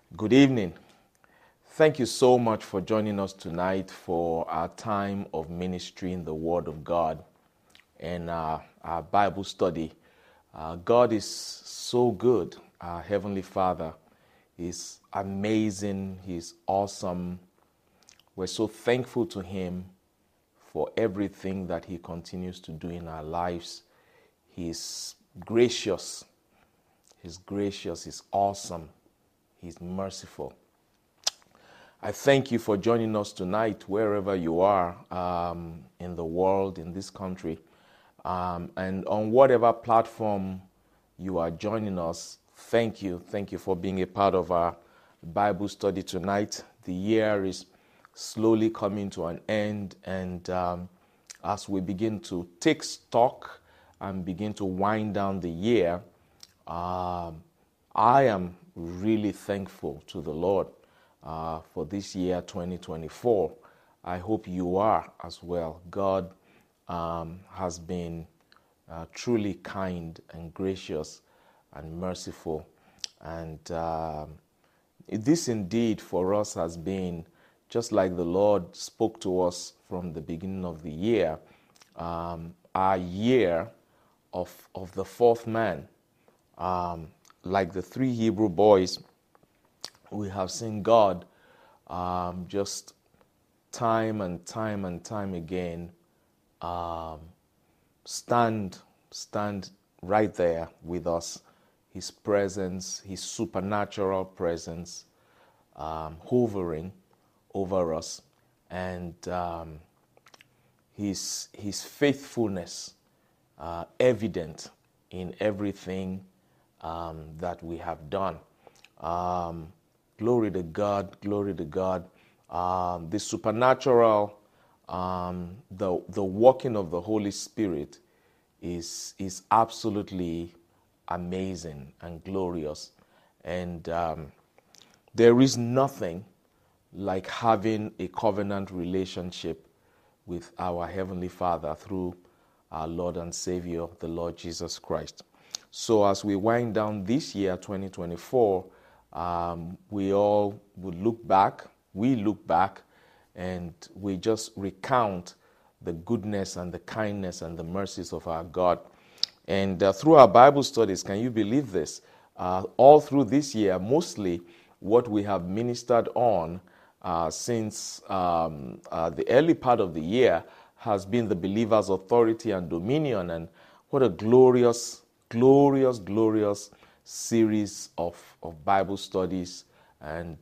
Good evening. Thank you so much for joining us tonight for our time of ministering the Word of God and our Bible study. God is so good. Our Heavenly Father is amazing. He's awesome. We're so thankful to Him for everything that He continues to do in our lives. He's gracious. He's gracious. He's awesome. He's merciful. I thank you for joining us tonight, wherever you are in the world, in this country, and on whatever platform you are joining us. Thank you. Thank you for being a part of our Bible study tonight. The year is slowly coming to an end, and as we begin to take stock and begin to wind down the year, I am really thankful to the Lord for this year 2024. I hope you are as well. God has been truly kind and gracious and merciful. And this indeed for us has been, just like the Lord spoke to us from the beginning of the year, our year of the fourth man. Like the three Hebrew boys, we have seen God just time and time again stand right there with us. His presence, His supernatural presence, hovering over us, and His faithfulness evident in everything that we have done. Glory to God, glory to God. The supernatural, the working of the Holy Spirit is absolutely amazing and glorious. And there is nothing like having a covenant relationship with our Heavenly Father through our Lord and Savior, the Lord Jesus Christ. So as we wind down this year, 2024, we all would look back, and we just recount the goodness and the kindness and the mercies of our God. And through our Bible studies, can you believe this? All through this year, mostly what we have ministered on since the early part of the year has been the believer's authority and dominion. And what a glorious series of Bible studies and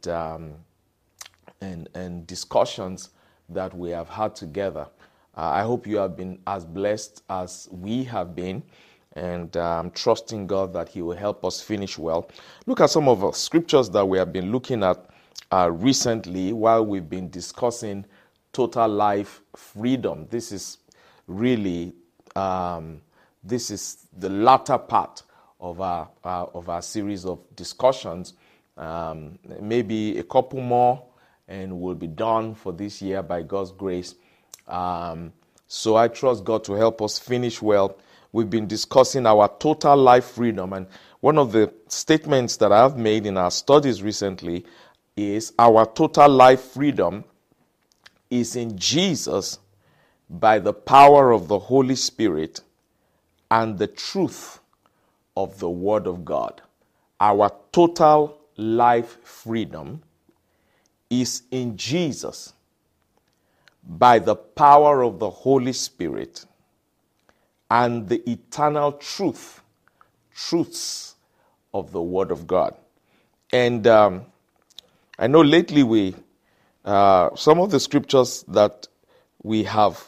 discussions that we have had together. I hope you have been as blessed as we have been, and I'm trusting God that He will help us finish well. Look at some of the scriptures that we have been looking at recently while we've been discussing total life freedom. This is really this is the latter part of our series of discussions. Maybe a couple more, and we'll be done for this year by God's grace. So I trust God to help us finish well. We've been discussing our total life freedom, and one of the statements that I've made in our studies recently is our total life freedom is in Jesus by the power of the Holy Spirit and the truth of the Word of God. Our total life freedom is in Jesus by the power of the Holy Spirit and the eternal truths of the Word of God. And I know lately we some of the scriptures that we have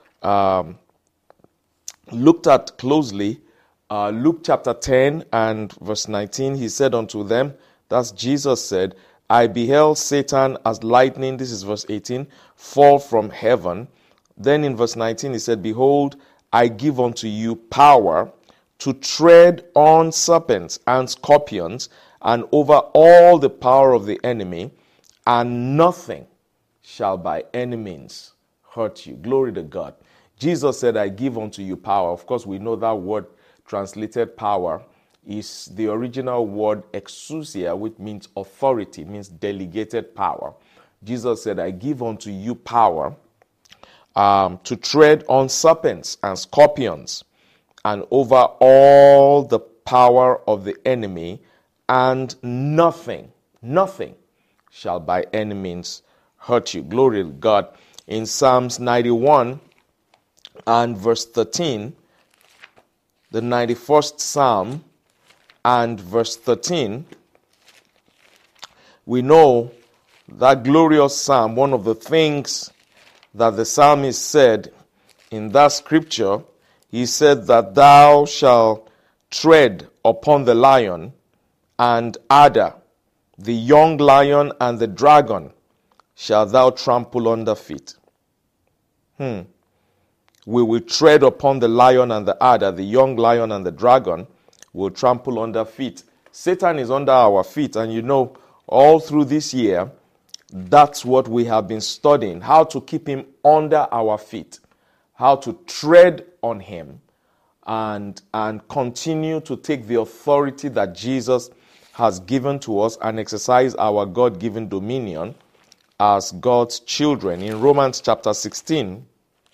looked at closely, Luke chapter 10 and verse 19, He said unto them, that's Jesus said, I beheld Satan as lightning, this is verse 18, fall from heaven. Then in verse 19 He said, behold, I give unto you power to tread on serpents and scorpions and over all the power of the enemy, and nothing shall by any means hurt you. Glory to God. Jesus said, I give unto you power. Of course, we know that word translated power is the original word exousia, which means authority, means delegated power. Jesus said, I give unto you power to tread on serpents and scorpions and over all the power of the enemy, and nothing shall by any means hurt you. Glory to God. In Psalms 91 and verse 13, the 91st Psalm and verse 13, we know that glorious Psalm, one of the things that the psalmist said in that scripture, he said that thou shalt tread upon the lion and adder, the young lion and the dragon shalt thou trample under feet. We will tread upon the lion and the adder, the young lion and the dragon will trample under feet. Satan is under our feet, and you know, all through this year, that's what we have been studying, how to keep him under our feet, how to tread on him and continue to take the authority that Jesus has given to us and exercise our God-given dominion as God's children. In Romans chapter 16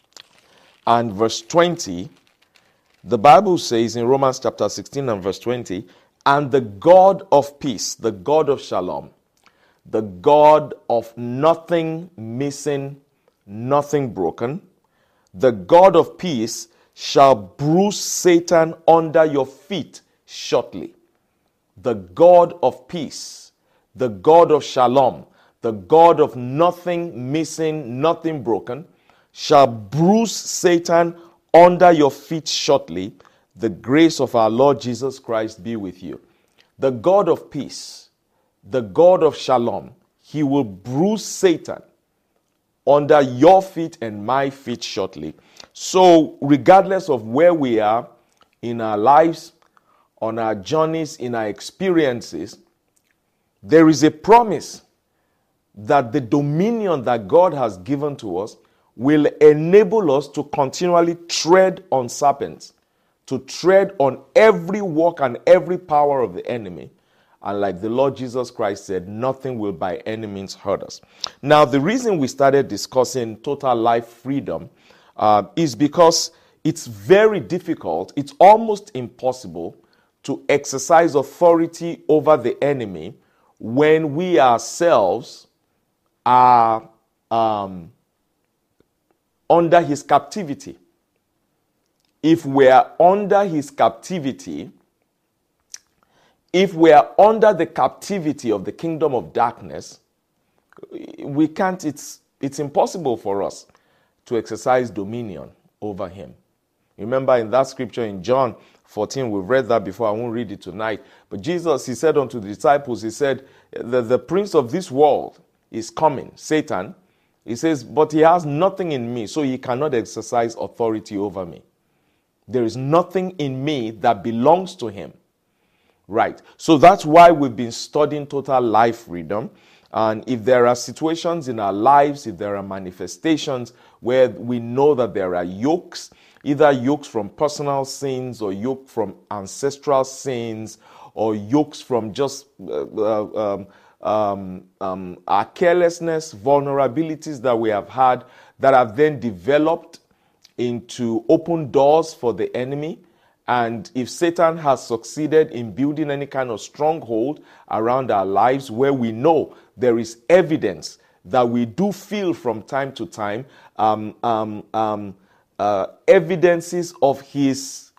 and verse 20, the Bible says in Romans chapter 16 and verse 20, and the God of peace, the God of shalom, the God of nothing missing, nothing broken, the God of peace shall bruise Satan under your feet shortly. The God of peace, the God of shalom, the God of nothing missing, nothing broken, shall bruise Satan under your feet shortly. The grace of our Lord Jesus Christ be with you. The God of peace, the God of shalom, he will bruise Satan under your feet and my feet shortly. So regardless of where we are in our lives, on our journeys, in our experiences, there is a promise that the dominion that God has given to us will enable us to continually tread on serpents, to tread on every work and every power of the enemy. And like the Lord Jesus Christ said, nothing will by any means hurt us. Now, the reason we started discussing total life freedom is because it's very difficult, it's almost impossible to exercise authority over the enemy when we ourselves are under his captivity. If we are under his captivity, if we are under the captivity of the kingdom of darkness, we can't, it's impossible for us to exercise dominion over him. Remember in that scripture in John 14, we've read that before, I won't read it tonight. But Jesus, he said unto the disciples, he said, the prince of this world is coming, Satan. He says, but he has nothing in me, so he cannot exercise authority over me. There is nothing in me that belongs to him. Right. So that's why we've been studying total life freedom. And if there are situations in our lives, if there are manifestations where we know that there are yokes, either yokes from personal sins or yoke from ancestral sins or yokes from just our carelessness, vulnerabilities that we have had that have then developed into open doors for the enemy. And if Satan has succeeded in building any kind of stronghold around our lives where we know there is evidence that we do feel from time to time, evidences of his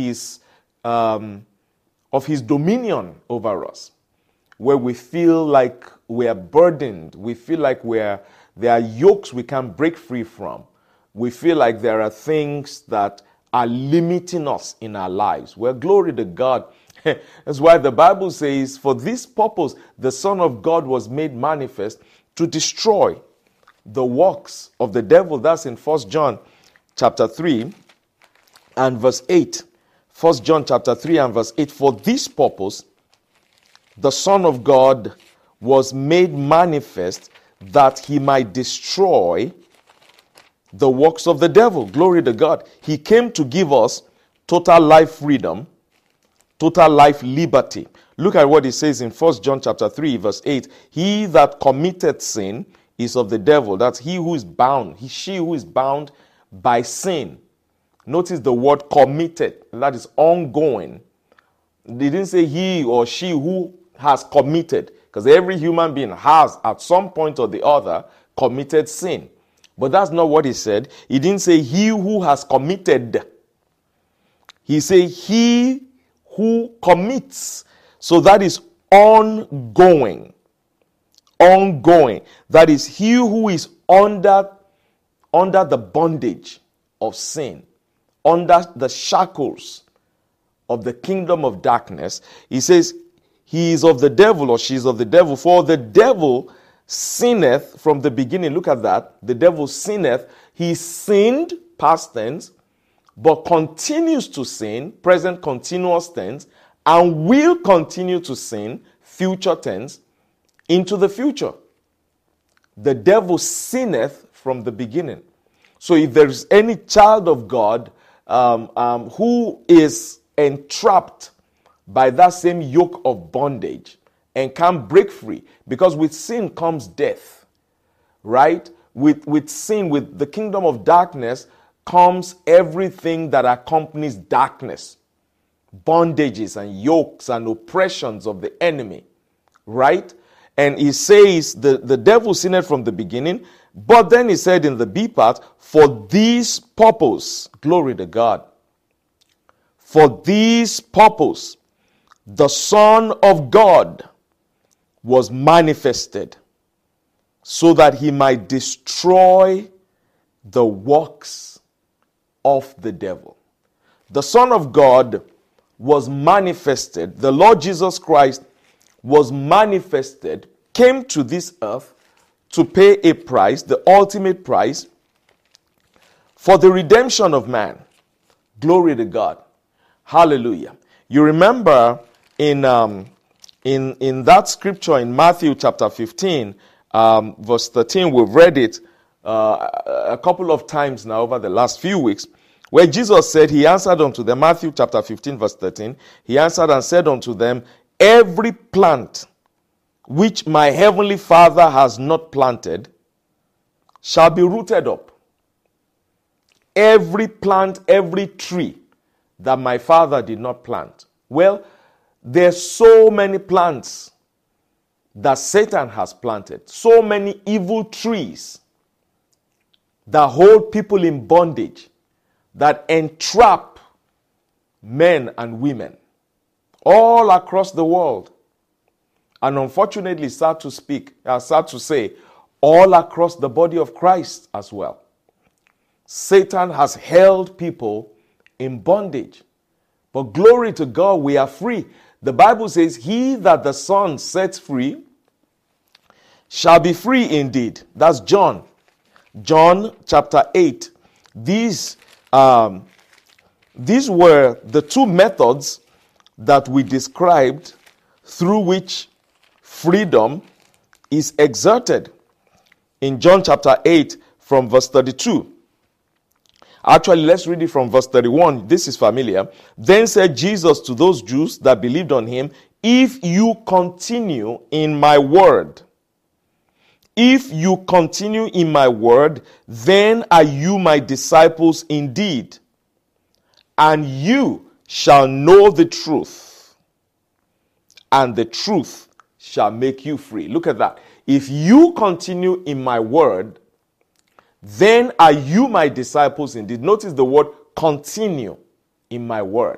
dominion over us, where we feel like we are burdened, we feel like there are yokes we can't break free from, we feel like there are things that are limiting us in our lives. Well, glory to God. That's why the Bible says, for this purpose, the Son of God was made manifest to destroy the works of the devil. That's in 1 John chapter 3 and verse 8. 1 John chapter 3 and verse 8. For this purpose, the Son of God was made manifest that he might destroy the works of the devil. Glory to God. He came to give us total life freedom Total life, liberty. Look at what it says in 1 John chapter 3, verse 8. He that committed sin is of the devil. That's he who is bound. She who is bound by sin. Notice the word committed. That is ongoing. They didn't say he or she who has committed. Because every human being has, at some point or the other, committed sin. But that's not what he said. He didn't say he who has committed. He said he who commits. So that is ongoing. Ongoing. That is he who is under the bondage of sin, under the shackles of the kingdom of darkness. He says he is of the devil or she is of the devil. For the devil sinneth from the beginning. Look at that. The devil sinneth. He sinned, past tense, but continues to sin, present continuous tense, and will continue to sin, future tense, into the future. The devil sinneth from the beginning. So if there is any child of God who is entrapped by that same yoke of bondage and can't break free, because with sin comes death, right? With sin, with the kingdom of darkness, comes everything that accompanies darkness. Bondages and yokes and oppressions of the enemy. Right? And he says the devil sinned from the beginning. But then he said in the B part, for this purpose, glory to God. For this purpose, the Son of God was manifested so that he might destroy the works of the devil. The Son of God was manifested. The Lord Jesus Christ was manifested, came to this earth to pay a price, the ultimate price, for the redemption of man. Glory to God. Hallelujah. You remember in that scripture in Matthew chapter 15, verse 13, we've read it a couple of times now over the last few weeks, where Jesus said, he answered unto them, Matthew chapter 15 verse 13, he answered and said unto them, every plant which my heavenly Father has not planted shall be rooted up. Every plant, every tree that my Father did not plant. Well, there's so many plants that Satan has planted, so many evil trees that hold people in bondage, that entrap men and women all across the world. And unfortunately, sad to say, all across the body of Christ as well. Satan has held people in bondage. But glory to God, we are free. The Bible says, he that the Son sets free shall be free indeed. That's John chapter 8. These were the two methods that we described through which freedom is exerted. In John chapter 8 from verse 32. Actually, let's read it from verse 31. This is familiar. Then said Jesus to those Jews that believed on him, if you continue in my word, if you continue in my word, then are you my disciples indeed, and you shall know the truth, and the truth shall make you free. Look at that. If you continue in my word, then are you my disciples indeed. Notice the word continue in my word.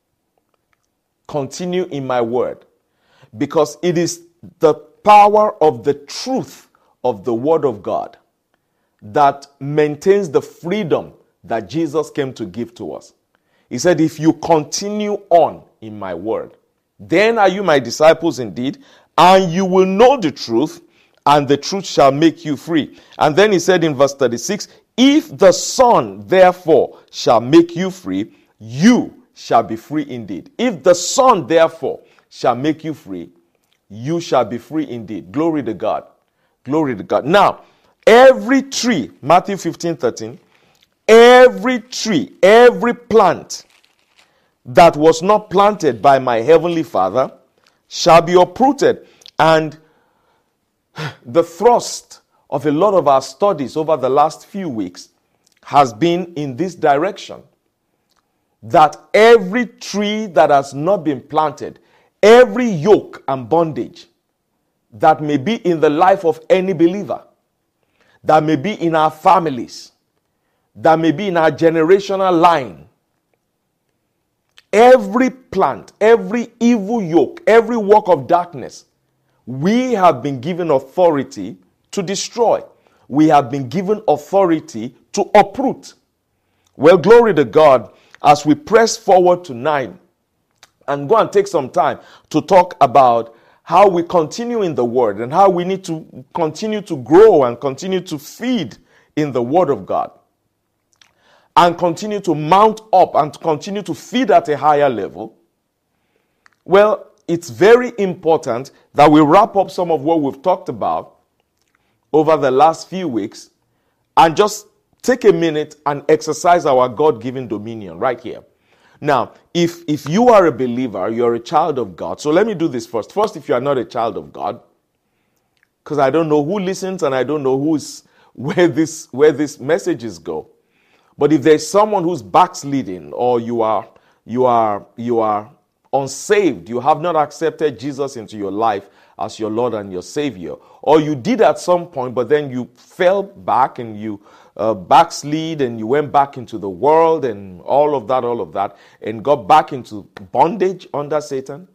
Continue in my word. Because it is the power of the truth of the word of God that maintains the freedom that Jesus came to give to us. He said, if you continue on in my word, then are you my disciples indeed, and you will know the truth, and the truth shall make you free. And then he said in verse 36, if the Son therefore shall make you free, you shall be free indeed. If the Son therefore shall make you free, you shall be free indeed. Glory to God. Glory to God. Now, every tree, Matthew 15:13, every tree, every plant that was not planted by my heavenly Father shall be uprooted. And the thrust of a lot of our studies over the last few weeks has been in this direction. That every tree that has not been planted, every yoke and bondage that may be in the life of any believer, that may be in our families, that may be in our generational line, every plant, every evil yoke, every work of darkness, we have been given authority to destroy. We have been given authority to uproot. Well, glory to God. As we press forward tonight and go and take some time to talk about how we continue in the Word and how we need to continue to grow and continue to feed in the Word of God and continue to mount up and continue to feed at a higher level, well, it's very important that we wrap up some of what we've talked about over the last few weeks and just take a minute and exercise our God-given dominion right here. Now, if you are a believer, you're a child of God. So let me do this first. First, if you are not a child of God, because I don't know who listens and I don't know where these messages go. But if there's someone who's backsliding, or you are unsaved, you have not accepted Jesus into your life as your Lord and your Savior, or you did at some point, but then you fell back and you backslid and you went back into the world and all of that, and got back into bondage under Satan,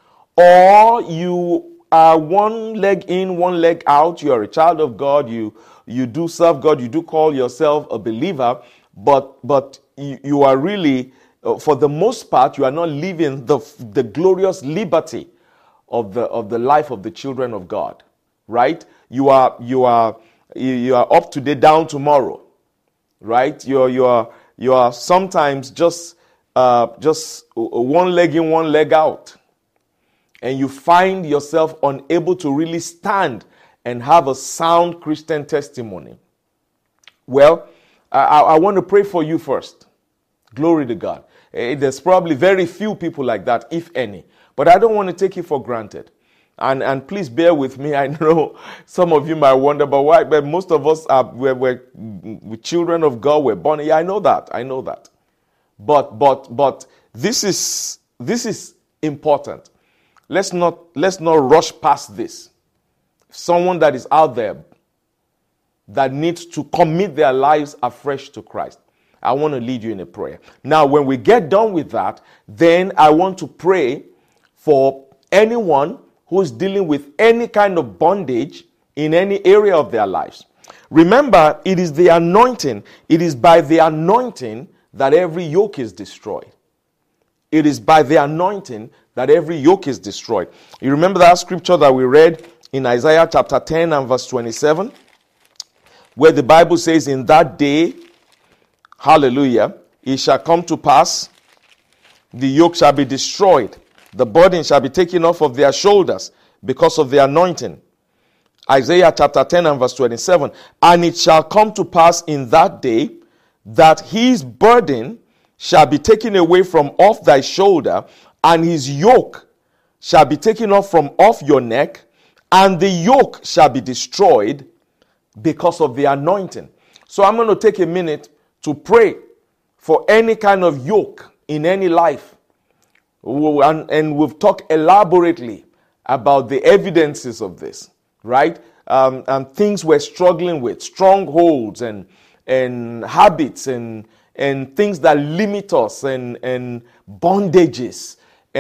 or you are one leg in, one leg out, you are a child of God, you do serve God, you do call yourself a believer, but you are really, for the most part, you are not living the glorious liberty of the life of the children of God, right? You are up today, down tomorrow, right? You are sometimes just one leg in, one leg out, and you find yourself unable to really stand and have a sound Christian testimony. Well, I want to pray for you first. Glory to God. There's probably very few people like that, if any. But I don't want to take it for granted. And please bear with me. I know some of you might wonder, but why? But most of us we're children of God. We're born. Yeah, I know that. But this is important. Let's not rush past this. Someone that is out there that needs to commit their lives afresh to Christ, I want to lead you in a prayer. Now, when we get done with that, then I want to pray for anyone who's dealing with any kind of bondage in any area of their lives. Remember, it is the anointing. It is by the anointing that every yoke is destroyed. It is by the anointing that every yoke is destroyed. You remember that scripture that we read in Isaiah chapter 10 and verse 27? Where the Bible says, in that day, hallelujah, it shall come to pass, the yoke shall be destroyed, the burden shall be taken off of their shoulders because of the anointing. Isaiah chapter 10 and verse 27. And it shall come to pass in that day that his burden shall be taken away from off thy shoulder, and his yoke shall be taken off from off your neck, and the yoke shall be destroyed because of the anointing. So I'm going to take a minute to pray for any kind of yoke in any life. And we've talked elaborately about the evidences of this, right? And things we're struggling with, strongholds and habits and things that limit us and bondages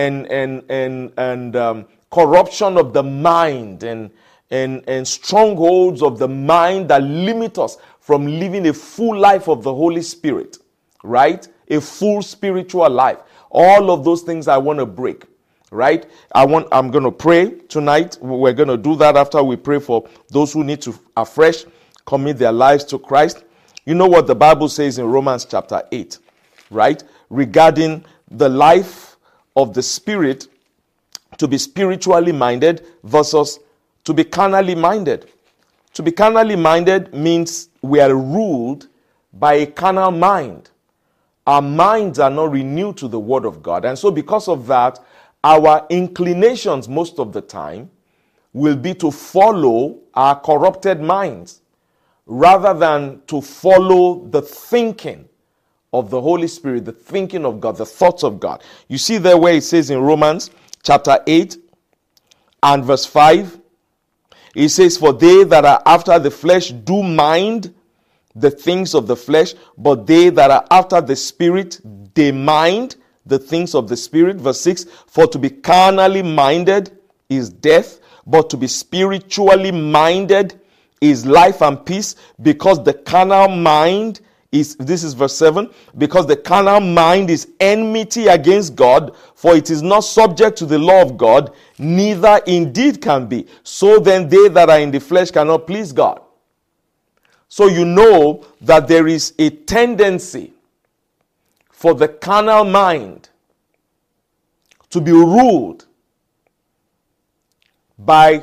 and corruption of the mind and strongholds of the mind that limit us from living a full life of the Holy Spirit, right? A full spiritual life. All of those things I want to break, right? I'm going to pray tonight. We're going to do that after we pray for those who need to afresh commit their lives to Christ. You know what the Bible says in Romans chapter 8, right? Regarding the life of the Spirit, to be spiritually minded versus to be carnally minded. To be carnally minded means we are ruled by a carnal mind. our minds are not renewed to the Word of God. And so because of that, our inclinations most of the time will be to follow our corrupted minds rather than to follow the thinking of the Holy Spirit, the thinking of God, the thoughts of God. You see there where it says in Romans chapter 8 and verse 5, it says, "For they that are after the flesh do mind the things of the flesh, but they that are after the Spirit, they mind the things of the Spirit." Verse 6, "For to be carnally minded is death, but to be spiritually minded is life and peace, because the carnal mind is," this is verse 7, "because the carnal mind is enmity against God, for it is not subject to the law of God, neither indeed can be. So then they that are in the flesh cannot please God." So you know that there is a tendency for the carnal mind to be ruled by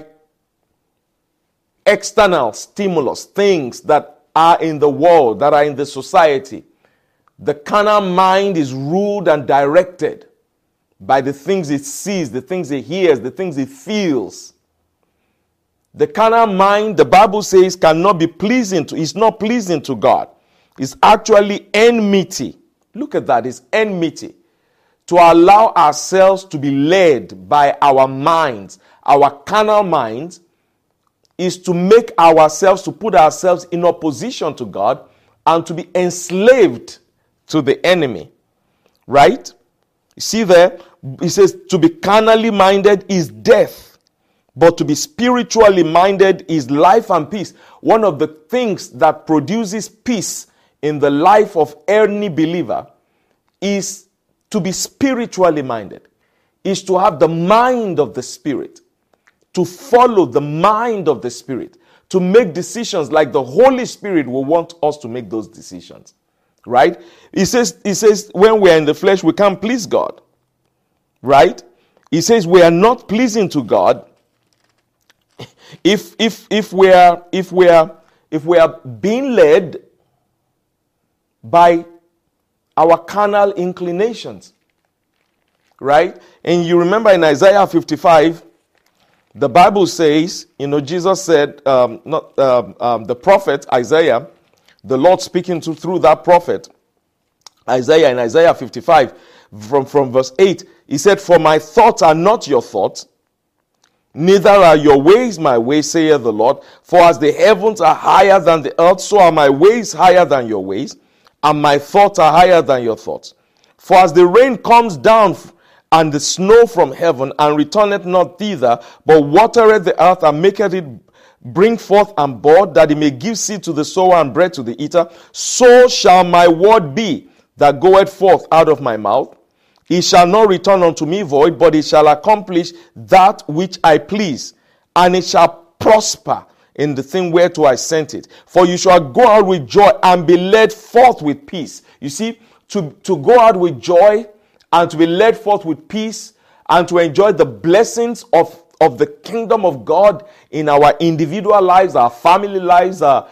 external stimulus, things that are in the world, that are in the society. The carnal mind is ruled and directed by the things it sees, the things it hears, the things it feels. The carnal mind, the Bible says, cannot be pleasing to, it's not pleasing to God. It's actually enmity. Look at that, it's enmity. To allow ourselves to be led by our minds, our carnal minds, is to make ourselves, to put ourselves in opposition to God and to be enslaved to the enemy. Right? You see there, it says, "To be carnally minded is death, but to be spiritually minded is life and peace." One of the things that produces peace in the life of any believer is to be spiritually minded, is to have the mind of the Spirit, to follow the mind of the Spirit, to make decisions like the Holy Spirit will want us to make those decisions. Right? He says when we are in the flesh, we can't please God. Right? He says we are not pleasing to God if we are being led by our carnal inclinations. Right? And you remember in Isaiah 55, the Bible says, Jesus said, the prophet Isaiah, the Lord speaking through that prophet, Isaiah, in Isaiah 55, from verse 8, he said, "For my thoughts are not your thoughts, neither are your ways my ways, saith the Lord. For as the heavens are higher than the earth, so are my ways higher than your ways, and my thoughts are higher than your thoughts. For as the rain comes down and the snow from heaven, and returneth not thither, but watereth the earth, and maketh it bring forth and bud, that it may give seed to the sower and bread to the eater, so shall my word be that goeth forth out of my mouth. It shall not return unto me void, but it shall accomplish that which I please, and it shall prosper in the thing whereto I sent it. For you shall go out with joy and be led forth with peace." You see, to go out with joy and to be led forth with peace and to enjoy the blessings of the kingdom of God in our individual lives, our family lives, our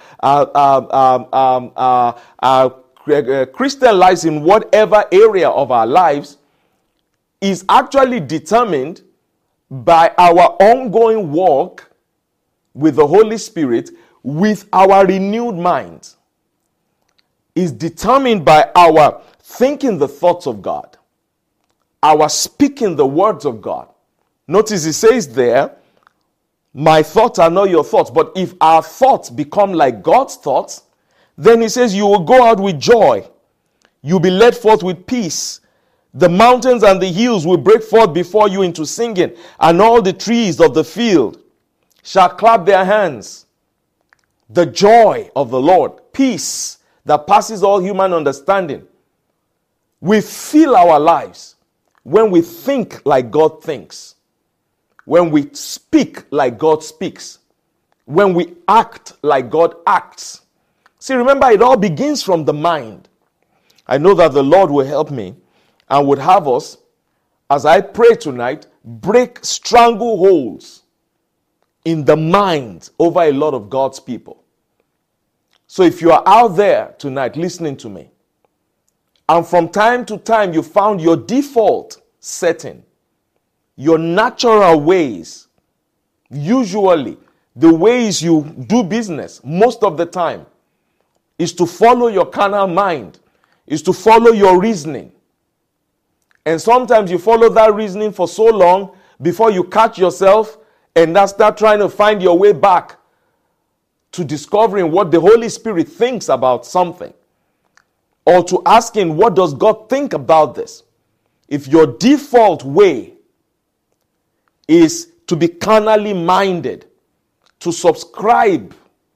Christian lives, in whatever area of our lives, is actually determined by our ongoing walk with the Holy Spirit, with our renewed minds. Is determined by our thinking the thoughts of God, our speaking the words of God. Notice it says there, "My thoughts are not your thoughts." But if our thoughts become like God's thoughts, then he says you will go out with joy. You'll be led forth with peace. The mountains and the hills will break forth before you into singing, and all the trees of the field shall clap their hands. The joy of the Lord, peace that passes all human understanding. We fill our lives when we think like God thinks, when we speak like God speaks, when we act like God acts. See, remember, it all begins from the mind. I know that the Lord will help me and would have us, as I pray tonight, break strangleholds in the mind over a lot of God's people. So if you are out there tonight listening to me, And from time to time, you found your default setting, your natural ways, usually the ways you do business most of the time, is to follow your carnal mind, is to follow your reasoning. And sometimes you follow that reasoning for so long before you catch yourself and then start trying to find your way back to discovering what the Holy Spirit thinks about something, or to asking, what does God think about this? If your default way is to be carnally minded, to subscribe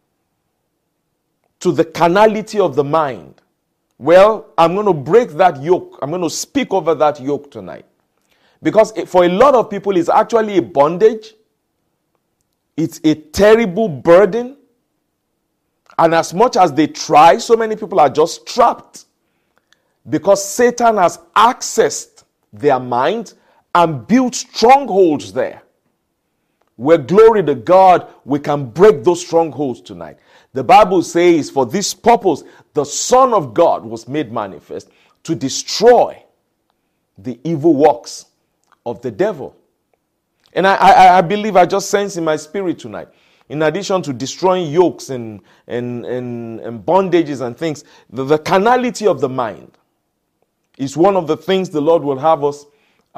to the carnality of the mind, well, I'm going to break that yoke. I'm going to speak over that yoke tonight. Because for a lot of people, it's actually a bondage. It's a terrible burden. And as much as they try, so many people are just trapped. Because Satan has accessed their mind and built strongholds there. Where, glory to God, we can break those strongholds tonight. The Bible says, for this purpose, the Son of God was made manifest to destroy the evil works of the devil. And I believe, I just sense in my spirit tonight, in addition to destroying yokes and bondages and things, the carnality of the mind is one of the things the Lord will have us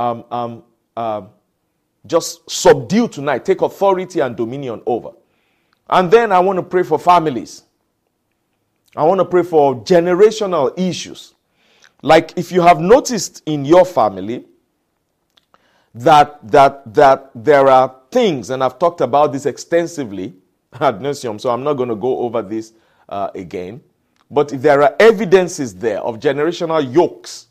just subdue tonight, take authority and dominion over. And then I want to pray for families. I want to pray for generational issues. Like if you have noticed in your family that there are things, and I've talked about this extensively ad nauseum, so I'm not going to go over this again. But if there are evidences there of generational yokes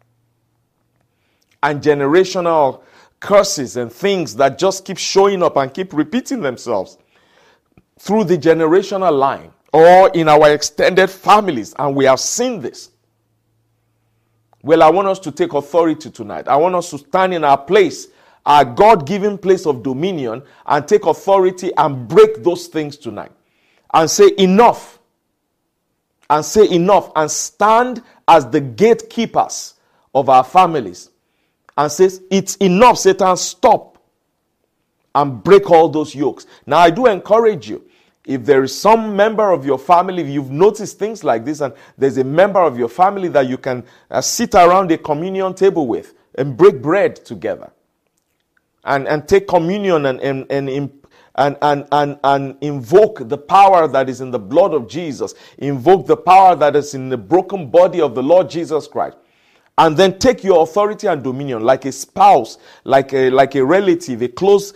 and generational curses and things that just keep showing up and keep repeating themselves through the generational line or in our extended families, and we have seen this, well, I want us to take authority tonight. I want us to stand in our place, our God-given place of dominion, and take authority and break those things tonight. And say enough. And say enough. And stand as the gatekeepers of our families. And says, it's enough, Satan, stop. And break all those yokes. Now, I do encourage you, if there is some member of your family, if you've noticed things like this, and there's a member of your family that you can sit around a communion table with and break bread together, and take communion and invoke the power that is in the blood of Jesus, invoke the power that is in the broken body of the Lord Jesus Christ. And then take your authority and dominion like a spouse, like a relative, a close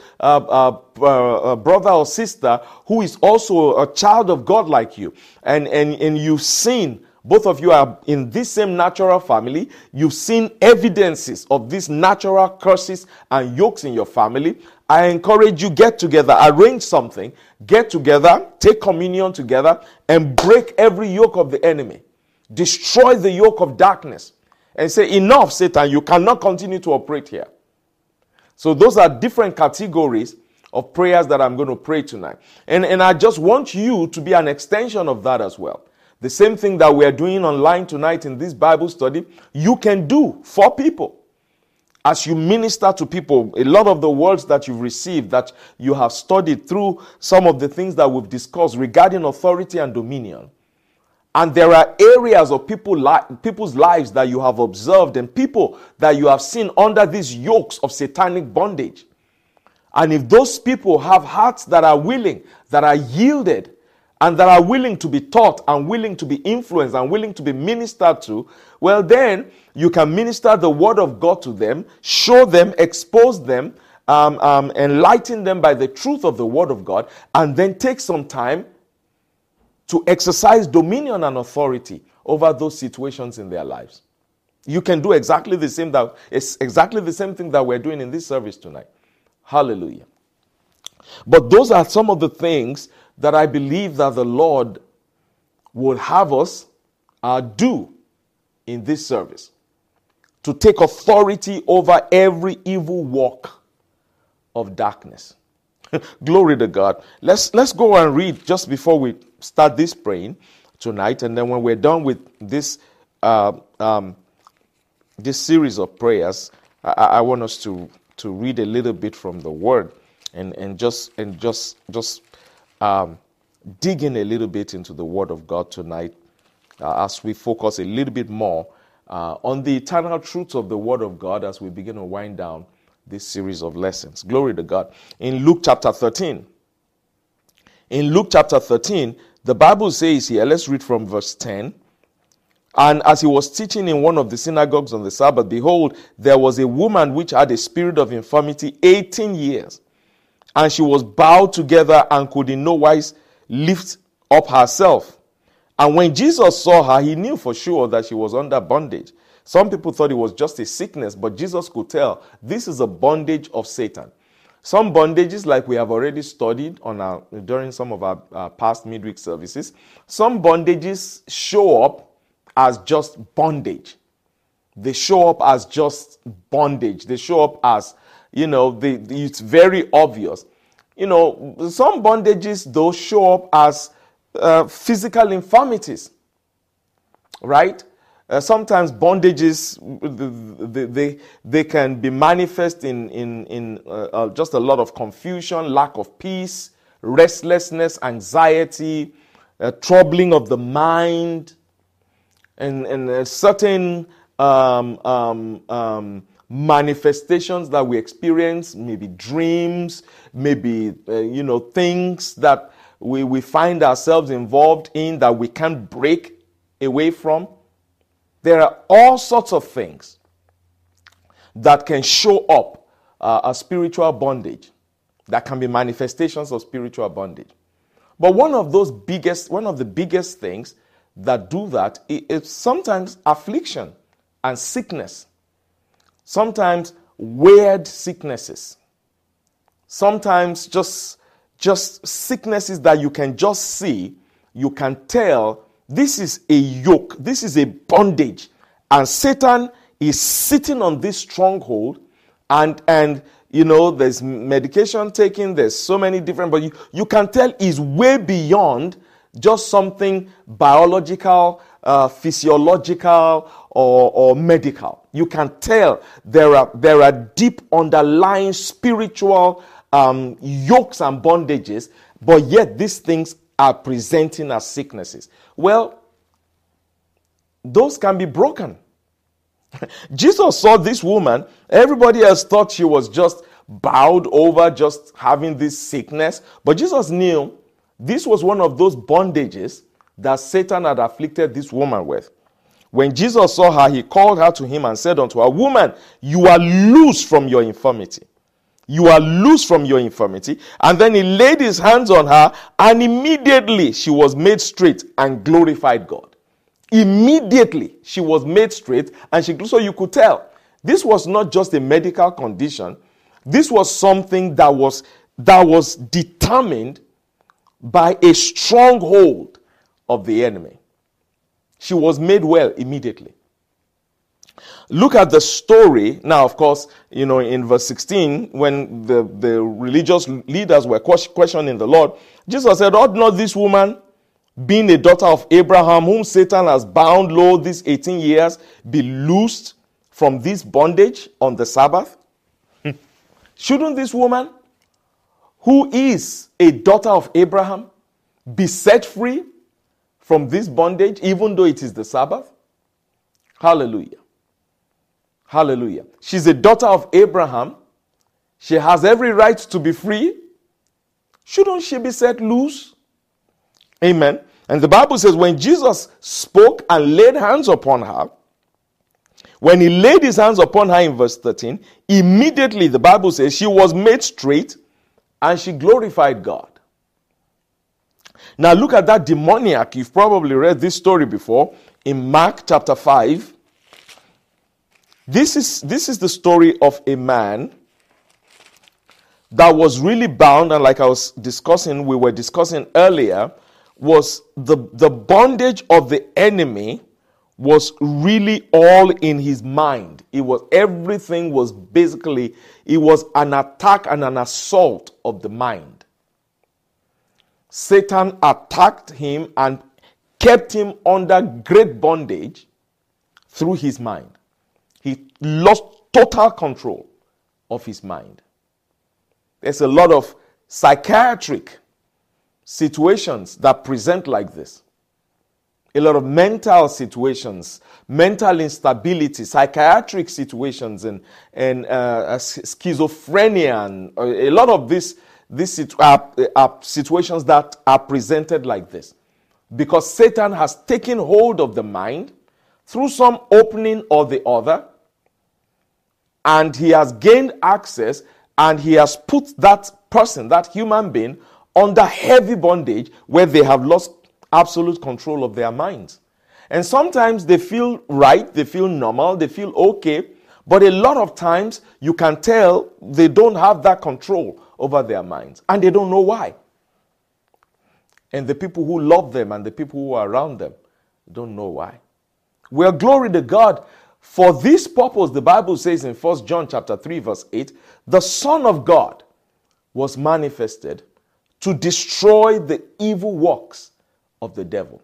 brother or sister who is also a child of God like you. And you've seen, both of you are in this same natural family. You've seen evidences of these natural curses and yokes in your family. I encourage you, get together, arrange something, get together, take communion together, and break every yoke of the enemy. Destroy the yoke of darkness. And say, enough, Satan, you cannot continue to operate here. So those are different categories of prayers that I'm going to pray tonight. And I just want you to be an extension of that as well. The same thing that we're doing online tonight in this Bible study, you can do for people. As you minister to people, a lot of the words that you've received, that you have studied through some of the things that we've discussed regarding authority and dominion. And there are areas of people's lives that you have observed and people that you have seen under these yokes of satanic bondage. And if those people have hearts that are willing, that are yielded, and that are willing to be taught and willing to be influenced and willing to be ministered to, well, then you can minister the word of God to them, show them, expose them, enlighten them by the truth of the word of God, and then take some time to exercise dominion and authority over those situations in their lives. You can do exactly the same thing that we're doing in this service tonight. Hallelujah. But those are some of the things that I believe that the Lord will have us do in this service. To take authority over every evil work of darkness. Glory to God. Let's go and read just before we start this praying tonight, and then when we're done with this this series of prayers, I want us to read a little bit from the Word and just dig in a little bit into the Word of God tonight as we focus a little bit more on the eternal truths of the Word of God as we begin to wind down this series of lessons. Glory to God. In Luke chapter 13, the Bible says here, let's read from verse 10. And as he was teaching in one of the synagogues on the Sabbath, behold, there was a woman which had a spirit of infirmity 18 years. And she was bowed together and could in no wise lift up herself. And when Jesus saw her, he knew for sure that she was under bondage. Some people thought it was just a sickness, but Jesus could tell this is a bondage of Satan. Some bondages, like we have already studied during some of our past midweek services, some bondages show up as just bondage. They show up as just bondage. They show up as, it's very obvious. Some bondages, though, show up as physical infirmities, right? Sometimes bondages, they can be manifest in just a lot of confusion, lack of peace, restlessness, anxiety, troubling of the mind, and certain manifestations that we experience, maybe dreams, maybe things that we find ourselves involved in that we can't break away from. There are all sorts of things that can show up a spiritual bondage, that can be manifestations of spiritual bondage. But one of the biggest things that do that is sometimes affliction and sickness. Sometimes weird sicknesses. Sometimes just sicknesses that you can just see, you can tell this is a yoke, this is a bondage, and Satan is sitting on this stronghold, and there's medication taken, there's so many different, but you can tell is way beyond just something biological, physiological, or medical. You can tell there are deep underlying spiritual yokes and bondages, but yet these things are presenting as sicknesses. Well, those can be broken. Jesus saw this woman. Everybody else thought she was just bowed over, just having this sickness. But Jesus knew this was one of those bondages that Satan had afflicted this woman with. When Jesus saw her, he called her to him and said unto her, Woman, you are loose from your infirmity. You are loose from your infirmity. And then he laid his hands on her, and immediately she was made straight and glorified God. Immediately she was made straight, and so you could tell this was not just a medical condition. This was something that was determined by a stronghold of the enemy. She was made well immediately. Look at the story. Now, of course, in verse 16, when the religious leaders were questioning the Lord, Jesus said, ought not this woman, being a daughter of Abraham, whom Satan has bound low these 18 years, be loosed from this bondage on the Sabbath? Shouldn't this woman, who is a daughter of Abraham, be set free from this bondage, even though it is the Sabbath? Hallelujah. Hallelujah. She's a daughter of Abraham. She has every right to be free. Shouldn't she be set loose? Amen. And the Bible says when Jesus spoke and laid hands upon her, when he laid his hands upon her in verse 13, immediately the Bible says she was made straight and she glorified God. Now look at that demoniac. You've probably read this story before in Mark chapter 5. This is the story of a man that was really bound, and like we were discussing earlier, was the bondage of the enemy was really all in his mind. Everything was basically, it was an attack and an assault of the mind. Satan attacked him and kept him under great bondage through his mind. He lost total control of his mind. There's a lot of psychiatric situations that present like this. A lot of mental situations, mental instability, psychiatric situations, and schizophrenia, and a lot of these situations that are presented like this. Because Satan has taken hold of the mind through some opening or the other, and he has gained access, and he has put that person, that human being, under heavy bondage where they have lost absolute control of their minds. And sometimes they feel right, they feel normal, they feel okay, but a lot of times you can tell they don't have that control over their minds, and they don't know why. And the people who love them and the people who are around them don't know why. Well, glory to God. For this purpose, the Bible says in 1 John chapter 3, verse 8, the Son of God was manifested to destroy the evil works of the devil.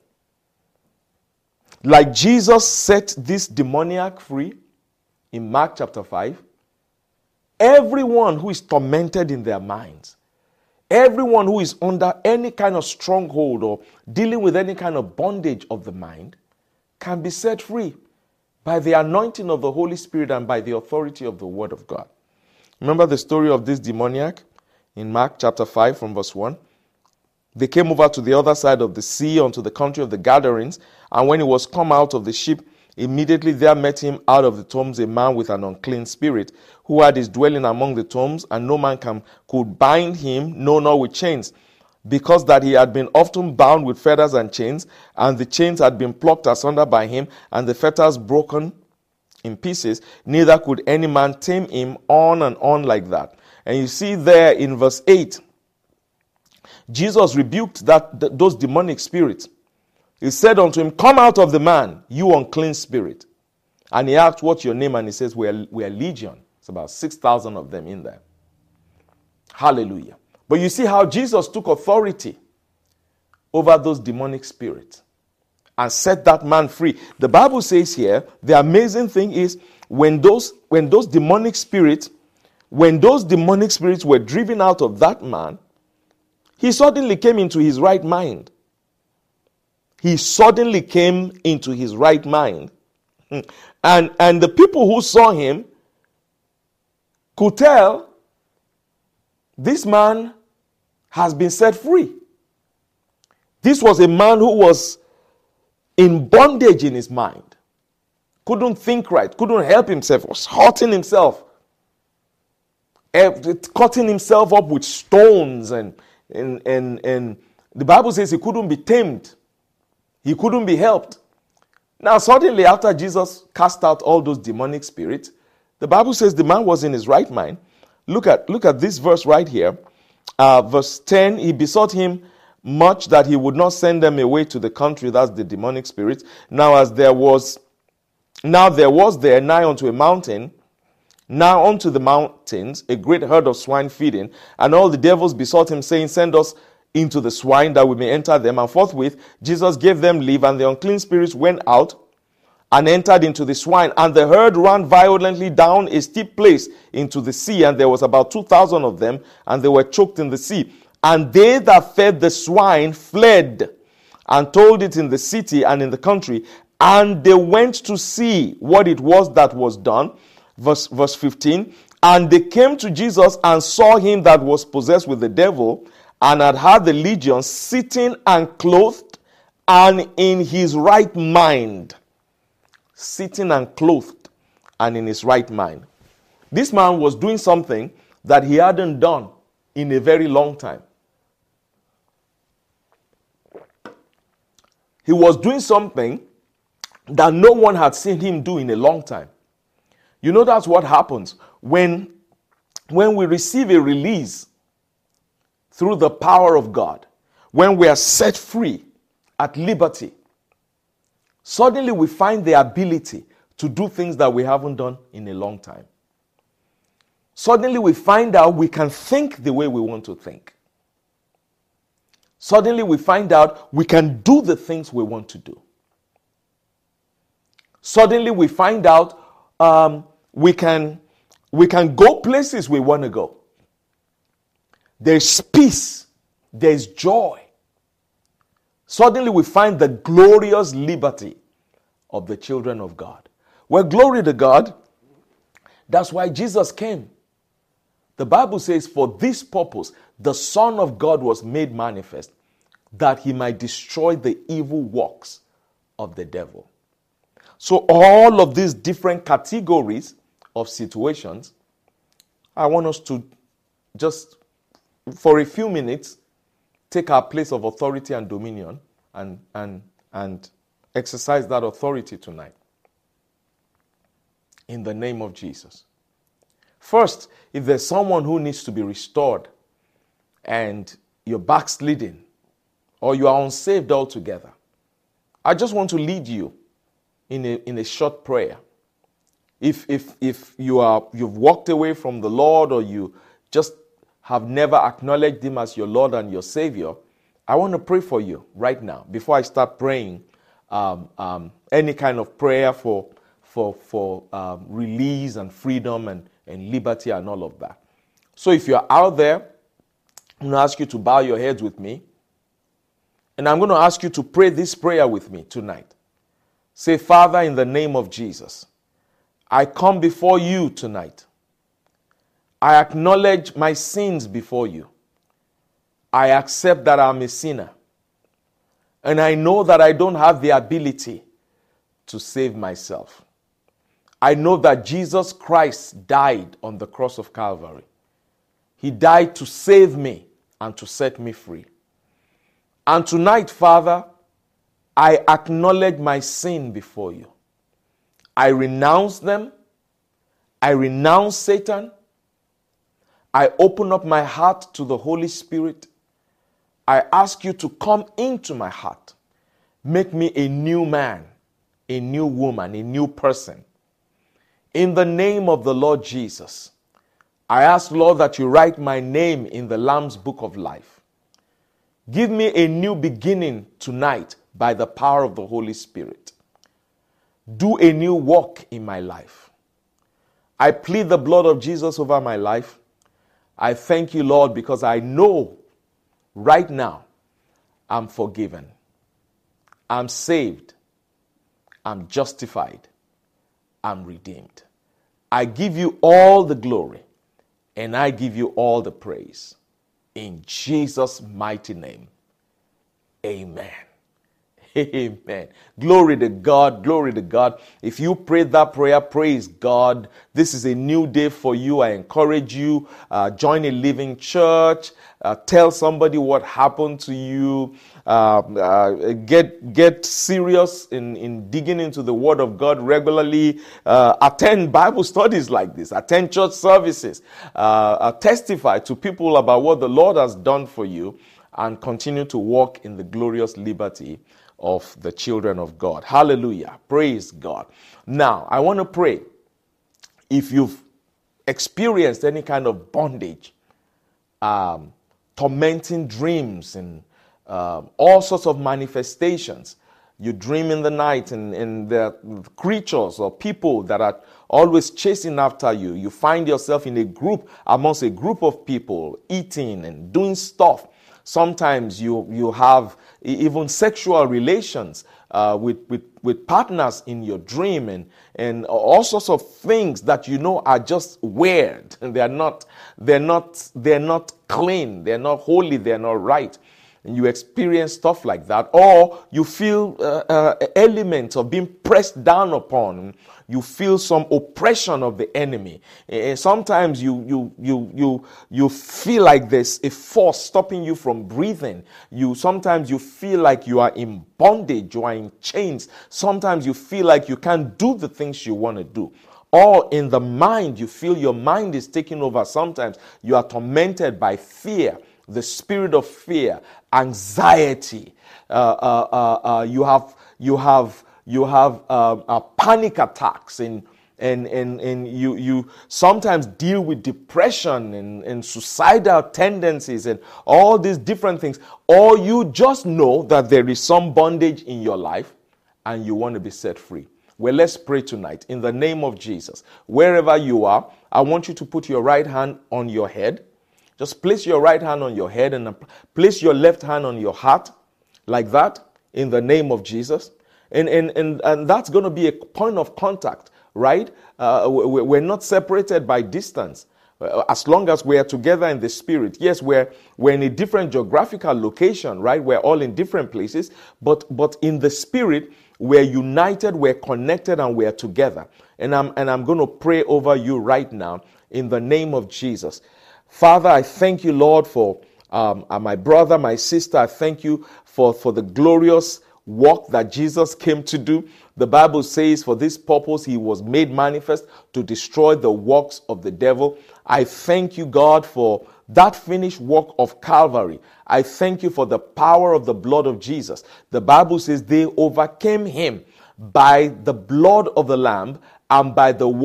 Like Jesus set this demoniac free in Mark chapter 5, everyone who is tormented in their minds, everyone who is under any kind of stronghold or dealing with any kind of bondage of the mind can be set free by the anointing of the Holy Spirit and by the authority of the Word of God. Remember the story of this demoniac in Mark chapter 5 from verse 1? They came over to the other side of the sea unto the country of the Gadarenes, and when he was come out of the ship, immediately there met him out of the tombs a man with an unclean spirit, who had his dwelling among the tombs, and no man could bind him, no, nor with chains, because that he had been often bound with fetters and chains, and the chains had been plucked asunder by him, and the fetters broken in pieces, neither could any man tame him, on and on like that. And you see there in verse 8, Jesus rebuked those demonic spirits. He said unto him, come out of the man, you unclean spirit. And he asked, what's your name? And he says, we are legion. It's about 6,000 of them in there. Hallelujah. But you see how Jesus took authority over those demonic spirits and set that man free. The Bible says here, the amazing thing is when those demonic spirits were driven out of that man, he suddenly came into his right mind. He suddenly came into his right mind. And the people who saw him could tell this man has been set free. This was a man who was in bondage in his mind. Couldn't think right, couldn't help himself, was hurting himself, cutting himself up with stones, and the Bible says he couldn't be tamed. He couldn't be helped. Now suddenly after Jesus cast out all those demonic spirits, the Bible says the man was in his right mind. Look at this verse right here. Verse 10, he besought him much that he would not send them away to the country, that's the demonic spirits. Now there was there nigh unto a mountain, now unto the mountains, a great herd of swine feeding, and all the devils besought him, saying, send us into the swine that we may enter them. And forthwith Jesus gave them leave, and the unclean spirits went out and entered into the swine, and the herd ran violently down a steep place into the sea, and there was about 2,000 of them, and they were choked in the sea. And they that fed the swine fled, and told it in the city and in the country, and they went to see what it was that was done. Verse 15, and they came to Jesus and saw him that was possessed with the devil, and had the legion, sitting and clothed, and in his right mind. Sitting and clothed and in his right mind. This man was doing something that he hadn't done in a very long time. He was doing something that no one had seen him do in a long time. You know, that's what happens when we receive a release through the power of God, when we are set free at liberty. Suddenly we find the ability to do things that we haven't done in a long time. Suddenly we find out we can think the way we want to think. Suddenly we find out we can do the things we want to do. Suddenly we find out we can go places we want to go. There's peace. There's joy. Suddenly we find the glorious liberty of the children of God. Well, glory to God. That's why Jesus came. The Bible says, for this purpose, the Son of God was made manifest, that he might destroy the evil works of the devil. So all of these different categories of situations, I want us to just, for a few minutes, take our place of authority and dominion and exercise that authority tonight. In the name of Jesus. First, if there's someone who needs to be restored and you're backsliding or you are unsaved altogether, I just want to lead you in a short prayer. If you've walked away from the Lord, or you just have never acknowledged him as your Lord and your Savior, I want to pray for you right now. Before I start praying any kind of prayer for release and freedom and liberty and all of that. So if you're out there, I'm going to ask you to bow your heads with me. And I'm going to ask you to pray this prayer with me tonight. Say, Father, in the name of Jesus, I come before you tonight. I acknowledge my sins before you. I accept that I'm a sinner. And I know that I don't have the ability to save myself. I know that Jesus Christ died on the cross of Calvary. He died to save me and to set me free. And tonight, Father, I acknowledge my sin before you. I renounce them. I renounce Satan. I open up my heart to the Holy Spirit. I ask you to come into my heart. Make me a new man, a new woman, a new person. In the name of the Lord Jesus, I ask, Lord, that you write my name in the Lamb's Book of Life. Give me a new beginning tonight by the power of the Holy Spirit. Do a new work in my life. I plead the blood of Jesus over my life. I thank you, Lord, because I know right now I'm forgiven. I'm saved. I'm justified. I'm redeemed. I give you all the glory and I give you all the praise. In Jesus' mighty name, amen. Amen. Glory to God. Glory to God. If you prayed that prayer, praise God. This is a new day for you. I encourage you. Join a living church. Tell somebody what happened to you. Get serious in digging into the Word of God regularly. Attend Bible studies like this. Attend church services. Testify to people about what the Lord has done for you. And continue to walk in the glorious liberty of the children of God. Hallelujah. Praise God. Now, I want to pray. If you've experienced any kind of bondage, tormenting dreams, and all sorts of manifestations, you dream in the night and there are creatures or people that are always chasing after you. You find yourself in a group, amongst a group of people, eating and doing stuff. Sometimes you have even sexual relations with partners in your dream, and all sorts of things that you know are just weird. And they're not clean, they're not holy, they're not right. And you experience stuff like that, or you feel elements of being pressed down upon. You feel some oppression of the enemy. Sometimes you feel like there's a force stopping you from breathing. Sometimes you feel like you are in bondage, you are in chains. Sometimes you feel like you can't do the things you want to do. Or in the mind, you feel your mind is taking over. Sometimes you are tormented by fear, the spirit of fear, anxiety. You have panic attacks, and you sometimes deal with depression and suicidal tendencies and all these different things. Or you just know that there is some bondage in your life and you want to be set free. Well, let's pray tonight in the name of Jesus. Wherever you are, I want you to put your right hand on your head. Just place your right hand on your head and place your left hand on your heart like that in the name of Jesus. And that's going to be a point of contact, right? We're not separated by distance. As long as we are together in the spirit. Yes, we're in a different geographical location, right? We're all in different places, but in the spirit, we're united, we're connected, and we're together. And I'm going to pray over you right now in the name of Jesus. Father, I thank you, Lord, for my brother, my sister. I thank you for the glorious work that Jesus came to do. The Bible says for this purpose he was made manifest to destroy the works of the devil. I thank you, God, for that finished work of Calvary. I thank you for the power of the blood of Jesus. The Bible says they overcame him by the blood of the Lamb and by the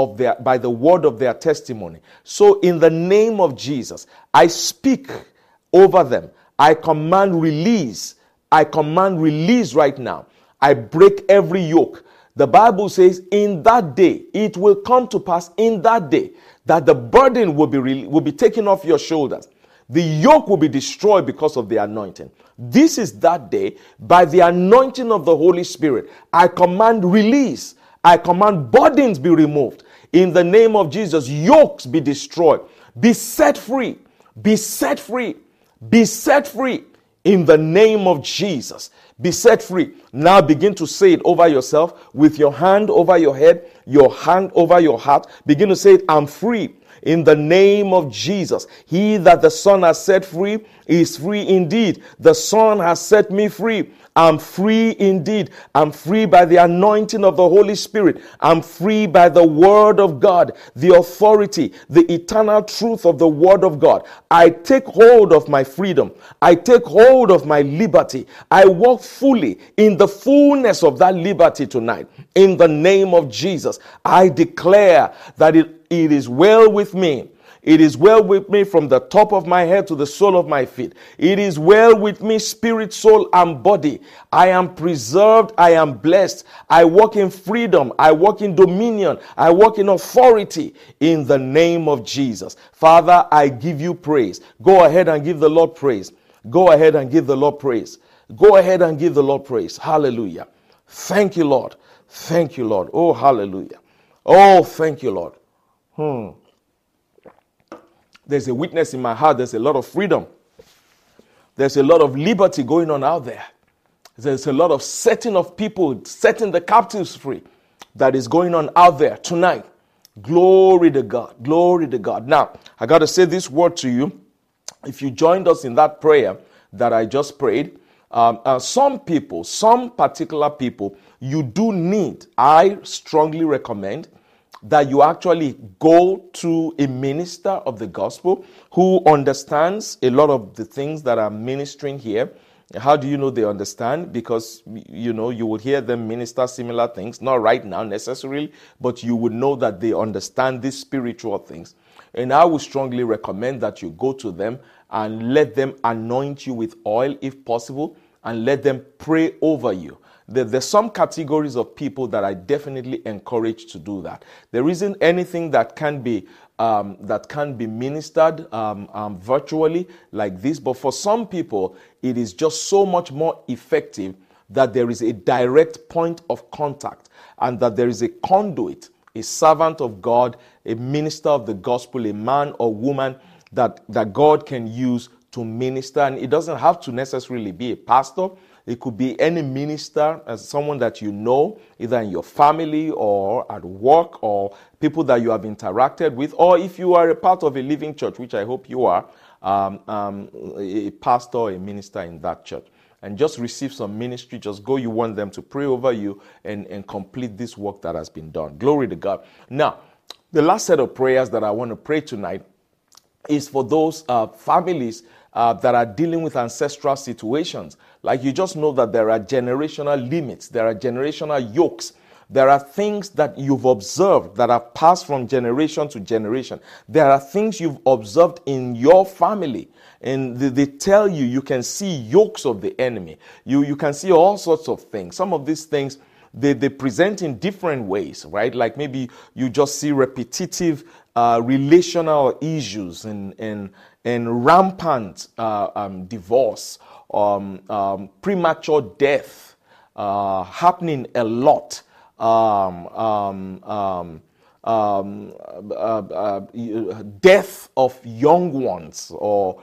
word of their testimony. So in the name of Jesus, I speak over them. I command release. I command release right now. I break every yoke. The Bible says in that day, it will come to pass in that day that the burden will be taken off your shoulders. The yoke will be destroyed because of the anointing. This is that day. By the anointing of the Holy Spirit, I command release. I command burdens be removed. In the name of Jesus, yokes be destroyed. Be set free. Be set free. Be set free. In the name of Jesus, be set free. Now begin to say it over yourself with your hand over your head, your hand over your heart. Begin to say it, I'm free. In the name of Jesus, he that the Son has set free is free indeed. The Son has set me free. I'm free indeed. I'm free by the anointing of the Holy Spirit. I'm free by the word of God, the authority, the eternal truth of the word of God. I take hold of my freedom. I take hold of my liberty. I walk fully in the fullness of that liberty tonight. In the name of Jesus, I declare that it is well with me. It is well with me from the top of my head to the sole of my feet. It is well with me, spirit, soul, and body. I am preserved. I am blessed. I walk in freedom. I walk in dominion. I walk in authority in the name of Jesus. Father, I give you praise. Go ahead and give the Lord praise. Go ahead and give the Lord praise. Go ahead and give the Lord praise. Hallelujah. Thank you, Lord. Thank you, Lord. Oh, hallelujah. Oh, thank you, Lord. There's a witness in my heart. There's a lot of freedom. There's a lot of liberty going on out there. There's a lot of setting of people, setting the captives free that is going on out there tonight. Glory to God. Glory to God. Now, I got to say this word to you. If you joined us in that prayer that I just prayed, some particular people, you do need, I strongly recommend that you actually go to a minister of the gospel who understands a lot of the things that I'm ministering here. How do you know they understand? Because, you would hear them minister similar things, not right now necessarily, but you would know that they understand these spiritual things. And I would strongly recommend that you go to them and let them anoint you with oil if possible, and let them pray over you. There's some categories of people that I definitely encourage to do that. There isn't anything that can be ministered virtually like this, but for some people, it is just so much more effective that there is a direct point of contact and that there is a conduit, a servant of God, a minister of the gospel, a man or woman that God can use to minister. And it doesn't have to necessarily be a pastor. It could be any minister, as someone that you know, either in your family or at work, or people that you have interacted with, or if you are a part of a living church, which I hope you are, a pastor or a minister in that church. And just receive some ministry. Just go. You want them to pray over you and complete this work that has been done. Glory to God. Now, the last set of prayers that I want to pray tonight is for those families that are dealing with ancestral situations. Like, you just know that there are generational limits, there are generational yokes, there are things that you've observed that are passed from generation to generation. There are things you've observed in your family, and they tell you can see yokes of the enemy. You can see all sorts of things. Some of these things, they present in different ways, right? Like maybe you just see repetitive relational issues and rampant divorce, premature death happening a lot, death of young ones, or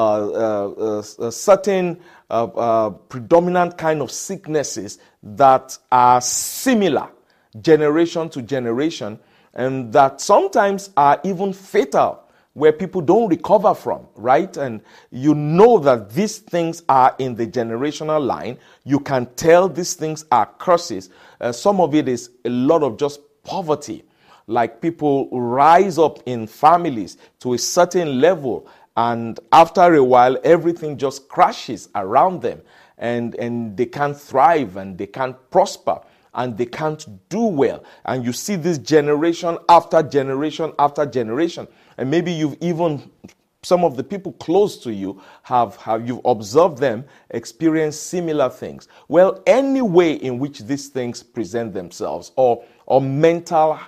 a certain predominant kind of sicknesses that are similar generation to generation, and that sometimes are even fatal, where people don't recover from, right? And you know that these things are in the generational line. You can tell these things are curses. Some of it is a lot of just poverty. Like people rise up in families to a certain level, and after a while, everything just crashes around them, and they can't thrive, and they can't prosper, and they can't do well. And you see this generation after generation after generation. And maybe you've even, some of the people close to you, you've observed them experience similar things. Well, any way in which these things present themselves, or mental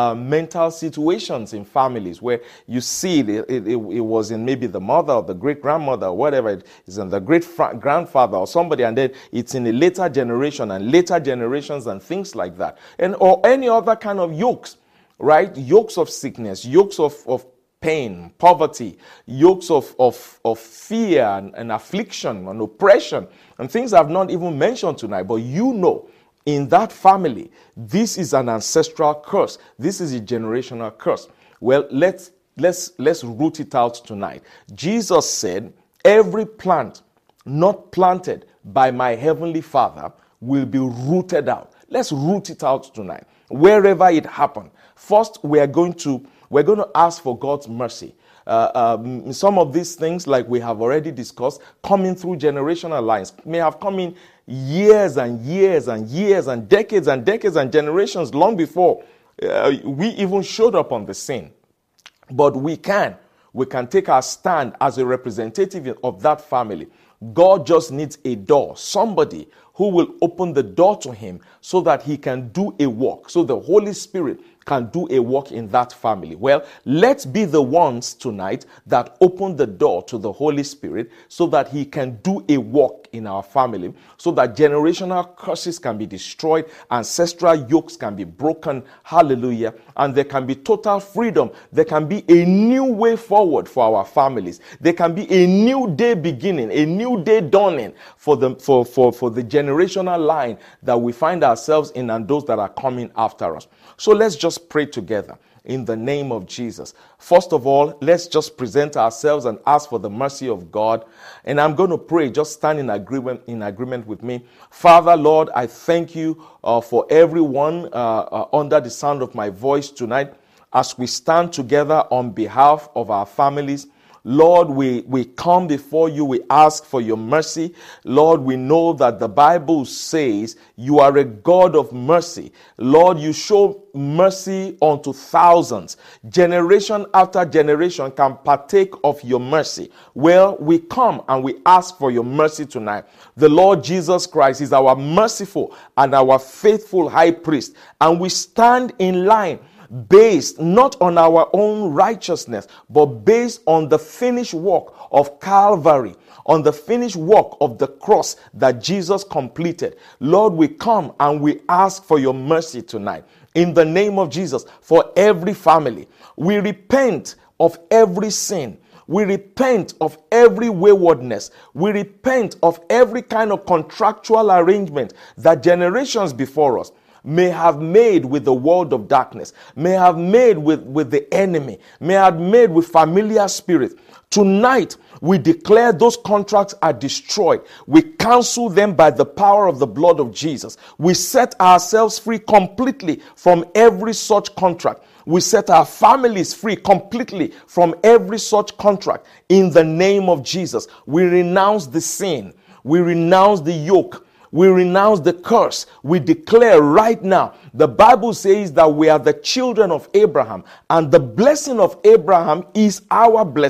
situations in families where you see it was in maybe the mother or the great-grandmother or whatever, it is in the great-grandfather or somebody, and then it's in a later generation and later generations and things like that. And or any other kind of yokes, right? Yokes of sickness, yokes of pain, poverty, yokes of fear and affliction and oppression, and things I've not even mentioned tonight, but you know, in that family, this is an ancestral curse. This is a generational curse. Well, let's root it out tonight. Jesus said, every plant not planted by my heavenly Father will be rooted out. Let's root it out tonight, wherever it happened. First, we're going to ask for God's mercy. Some of these things, like we have already discussed, coming through generational lines, may have come in years and years and years and decades and generations long before we even showed up on the scene. But we can take our stand as a representative of that family. God just needs a door, somebody who will open the door to him so that he can do a work, so the Holy Spirit can do a work in that family. Well, let's be the ones tonight that open the door to the Holy Spirit so that he can do a work in our family, so that generational curses can be destroyed, ancestral yokes can be broken, hallelujah, and there can be total freedom. There can be a new way forward for our families. There can be a new day beginning, a new day dawning for the generational line that we find ourselves in and those that are coming after us. So let's just pray together in the name of Jesus. First of all, let's just present ourselves and ask for the mercy of God. And I'm going to pray. Just stand in agreement with me. Father, Lord, I thank you for everyone under the sound of my voice tonight as we stand together on behalf of our families. Lord, we come before you, we ask for your mercy. Lord, we know that the Bible says you are a God of mercy. Lord, you show mercy unto thousands. Generation after generation can partake of your mercy. Well, we come and we ask for your mercy tonight. The Lord Jesus Christ is our merciful and our faithful high priest, and we stand in line based not on our own righteousness, but based on the finished work of Calvary, on the finished work of the cross that Jesus completed. Lord, we come and we ask for your mercy tonight in the name of Jesus for every family. We repent of every sin. We repent of every waywardness. We repent of every kind of contractual arrangement that generations before us may have made with the world of darkness, may have made with the enemy, may have made with familiar spirits. Tonight, we declare those contracts are destroyed. We cancel them by the power of the blood of Jesus. We set ourselves free completely from every such contract. We set our families free completely from every such contract. In the name of Jesus, we renounce the sin. We renounce the yoke. We renounce the curse. We declare right now, the Bible says that we are the children of Abraham, and the blessing of Abraham is our blessing.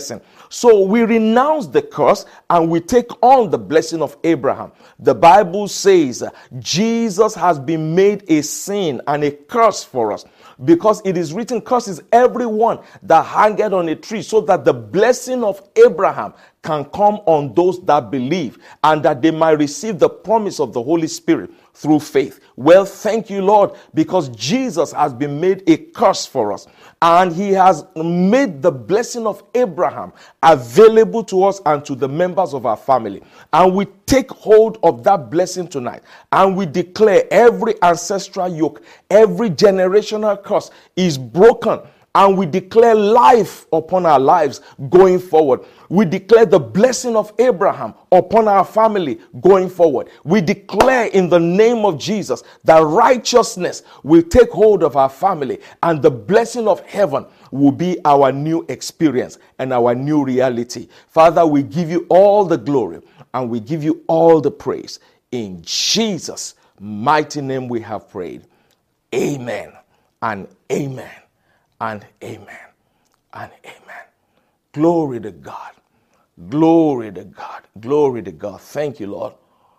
So we renounce the curse and we take on the blessing of Abraham. The Bible says Jesus has been made a sin and a curse for us, because it is written, curses everyone that hangeth on a tree, so that the blessing of Abraham can come on those that believe, and that they might receive the promise of the Holy Spirit through faith. Well, thank you, Lord, because Jesus has been made a curse for us, and he has made the blessing of Abraham available to us and to the members of our family. And we take hold of that blessing tonight, and we declare every ancestral yoke, every generational curse is broken, and we declare life upon our lives going forward. We declare the blessing of Abraham upon our family going forward. We declare in the name of Jesus that righteousness will take hold of our family, and the blessing of heaven will be our new experience and our new reality. Father, we give you all the glory and we give you all the praise. In Jesus' mighty name we have prayed. Amen and amen and amen and amen. Glory to God. Glory to God. Glory to God. Thank you, Lord.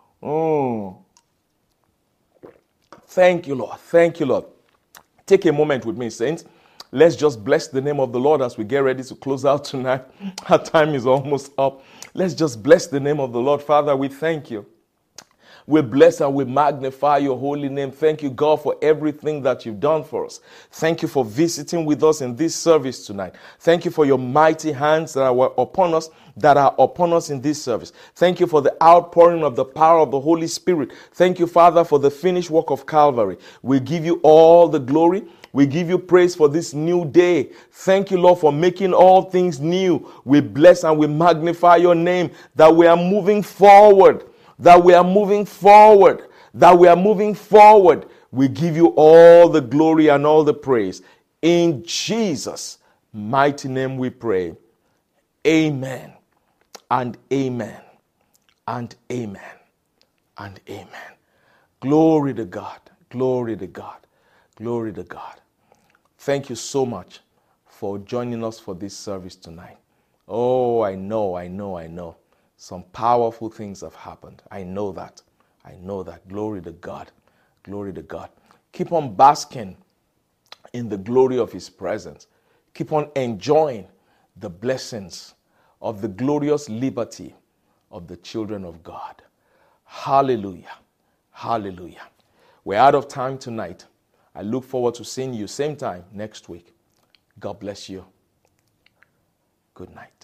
Thank you, Lord. Thank you, Lord. Take a moment with me, saints. Let's just bless the name of the Lord as we get ready to close out tonight. Our time is almost up. Let's just bless the name of the Lord. Father, we thank you. We bless and we magnify your holy name. Thank you, God, for everything that you've done for us. Thank you for visiting with us in this service tonight. Thank you for your mighty hands that are upon us in this service. Thank you for the outpouring of the power of the Holy Spirit. Thank you, Father, for the finished work of Calvary. We give you all the glory. We give you praise for this new day. Thank you, Lord, for making all things new. We bless and we magnify your name, that we are moving forward. That we are moving forward. That we are moving forward. We give you all the glory and all the praise. In Jesus' mighty name we pray. Amen and amen and amen and amen. Glory to God. Glory to God. Glory to God. Thank you so much for joining us for this service tonight. Oh, I know. Some powerful things have happened. I know that. Glory to God. Glory to God. Keep on basking in the glory of his presence. Keep on enjoying the blessings of the glorious liberty of the children of God. Hallelujah. Hallelujah. We're out of time tonight. I look forward to seeing you same time next week. God bless you. Good night.